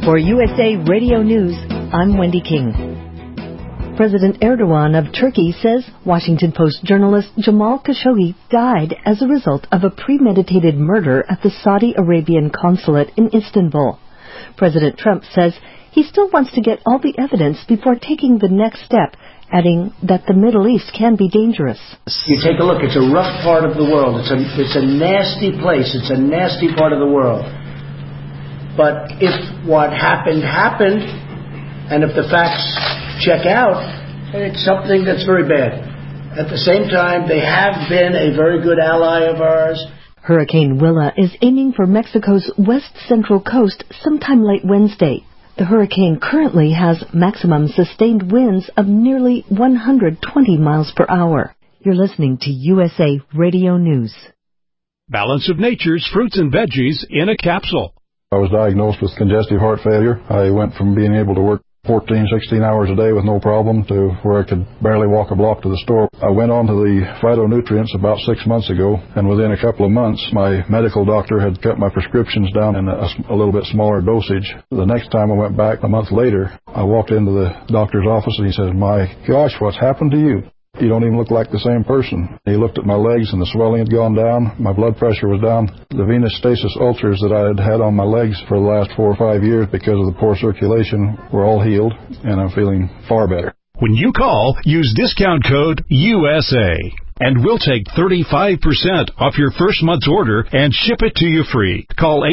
For USA Radio News, I'm Wendy King. President Erdogan of Turkey says Washington Post journalist Jamal Khashoggi died as a result of a premeditated murder at the Saudi Arabian consulate in Istanbul. President Trump says he still wants to get all the evidence before taking the next step, adding that the Middle East can be dangerous. You take a look, it's a rough part of the world. It's a nasty place. It's a nasty part of the world. But if what happened, and if the facts check out, it's something that's very bad. At the same time, they have been a very good ally of ours. Hurricane Willa is aiming for Mexico's west-central coast sometime late Wednesday. The hurricane currently has maximum sustained winds of nearly 120 miles per hour. You're listening to USA Radio News. Balance of Nature's fruits and veggies in a capsule. I was diagnosed with congestive heart failure. I went from being able to work 14, 16 hours a day with no problem to where I could barely walk a block to the store. I went on to the phytonutrients about 6 months ago, and within a couple of months, my medical doctor had cut my prescriptions down in a little bit smaller dosage. The next time I went back, a month later, I walked into the doctor's office and he said, "My gosh, what's happened to you? You don't even look like the same person." He looked at my legs and the swelling had gone down. My blood pressure was down. The venous stasis ulcers that I had had on my legs for the last 4 or 5 years because of the poor circulation were all healed, and I'm feeling far better. When you call, use discount code USA, and we'll take 35% off your first month's order and ship it to you free. Call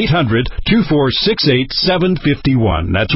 800-246-8751. That's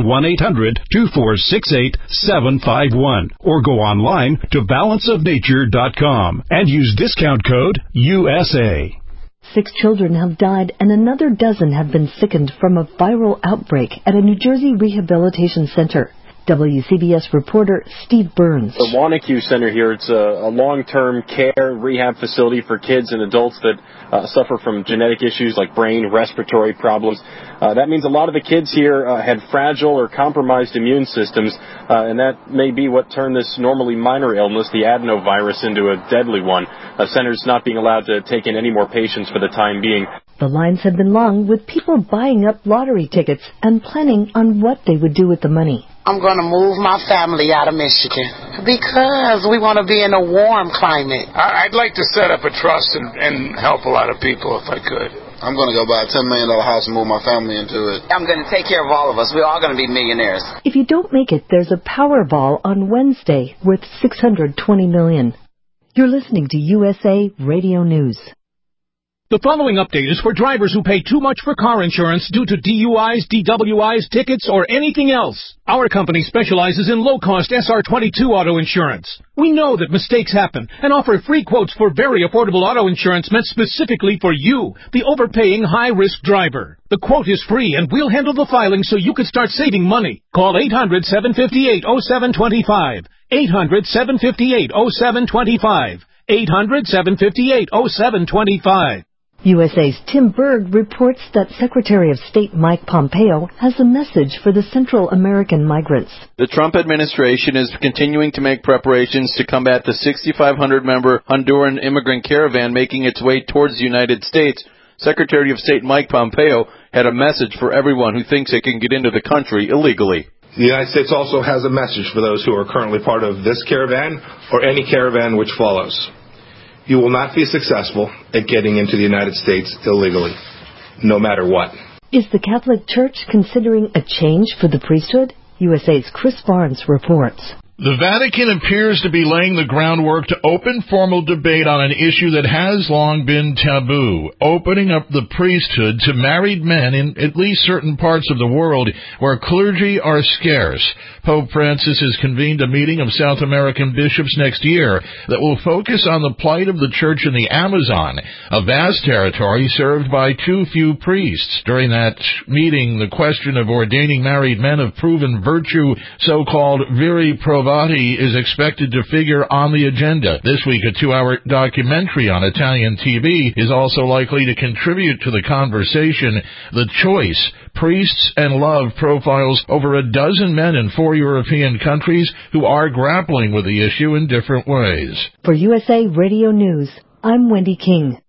1-800-246-8751. Or go online to balanceofnature.com and use discount code USA. 6 children have died and another dozen have been sickened from a viral outbreak at a New Jersey rehabilitation center. WCBS reporter Steve Burns. The Wanacue Center here, it's a long-term care rehab facility for kids and adults that suffer from genetic issues like brain, respiratory problems. That means a lot of the kids here had fragile or compromised immune systems, and that may be what turned this normally minor illness, the adenovirus, into a deadly one. Centers not being allowed to take in any more patients for the time being. The lines have been long, with people buying up lottery tickets and planning on what they would do with the money. I'm going to move my family out of Michigan because we want to be in a warm climate. I'd like to set up a trust and help a lot of people if I could. I'm going to go buy a $10 million house and move my family into it. I'm going to take care of all of us. We're all going to be millionaires. If you don't make it, there's a Powerball on Wednesday worth $620 million. You're listening to USA Radio News. The following update is for drivers who pay too much for car insurance due to DUIs, DWIs, tickets, or anything else. Our company specializes in low-cost SR22 auto insurance. We know that mistakes happen and offer free quotes for very affordable auto insurance meant specifically for you, the overpaying high-risk driver. The quote is free, and we'll handle the filing so you can start saving money. Call 800-758-0725. 800-758-0725. 800-758-0725. USA's Tim Berg reports that Secretary of State Mike Pompeo has a message for the Central American migrants. The Trump administration is continuing to make preparations to combat the 6,500-member Honduran immigrant caravan making its way towards the United States. Secretary of State Mike Pompeo had a message for everyone who thinks it can get into the country illegally. The United States also has a message for those who are currently part of this caravan or any caravan which follows. You will not be successful at getting into the United States illegally, no matter what. Is the Catholic Church considering a change for the priesthood? USA's Chris Barnes reports. The Vatican appears to be laying the groundwork to open formal debate on an issue that has long been taboo, opening up the priesthood to married men in at least certain parts of the world where clergy are scarce. Pope Francis has convened a meeting of South American bishops next year that will focus on the plight of the church in the Amazon, a vast territory served by too few priests. During that meeting, the question of ordaining married men of proven virtue, so-called viri provati, is expected to figure on the agenda. This week, a 2-hour documentary on Italian TV is also likely to contribute to the conversation. The Choice, Priests and Love profiles over a dozen men in 4 European countries who are grappling with the issue in different ways. For USA Radio News, I'm Wendy King.